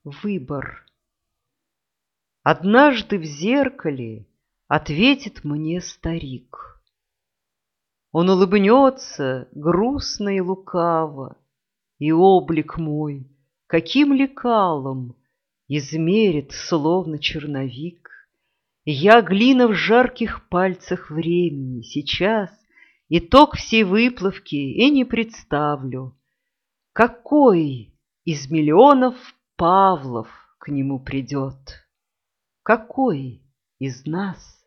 Выбор. Однажды в зеркале ответит мне старик. Он улыбнется грустно и лукаво, и облик мой, каким лекалом, измерит, словно черновик. Я глина в жарких пальцах времени, сейчас итог всей выплавки и не представлю. Какой из миллионов Павлов к нему придет? Какой из нас